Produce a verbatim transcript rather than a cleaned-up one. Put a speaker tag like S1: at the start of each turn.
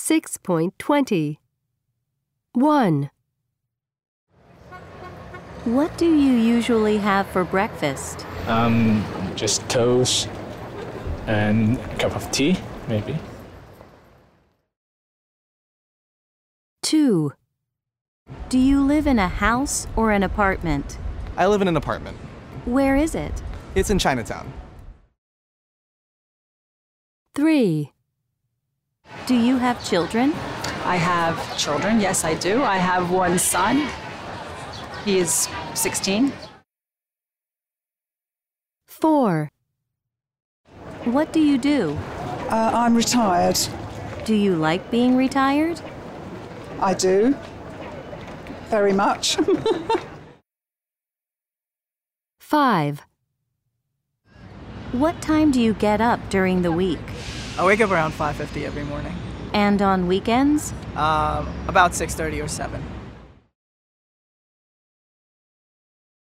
S1: six point twenty. one.
S2: What do you usually have for breakfast?
S3: Um, just toast and a cup of tea, maybe.
S2: two. Do you live in a house or an apartment?
S4: I live in an apartment.
S2: Where is it?
S4: It's in Chinatown.
S1: three.
S2: Do you have children?
S5: I have children, yes I do. I have one son. He is sixteen.
S1: four.
S2: What do you do?
S6: Uh, I'm retired.
S2: Do you like being retired?
S6: I do. Very much.
S1: five.
S2: What time do you get up during the week?
S7: I wake up around five fifty every morning.
S2: And on weekends?
S7: Um, about six thirty or seven.